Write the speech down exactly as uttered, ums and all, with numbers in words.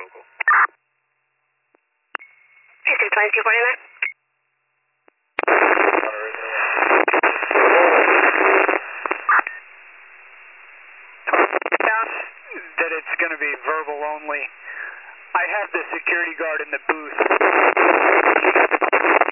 Houston twenty-two forty-nine. That it's going to be verbal only. I have the security guard in the booth.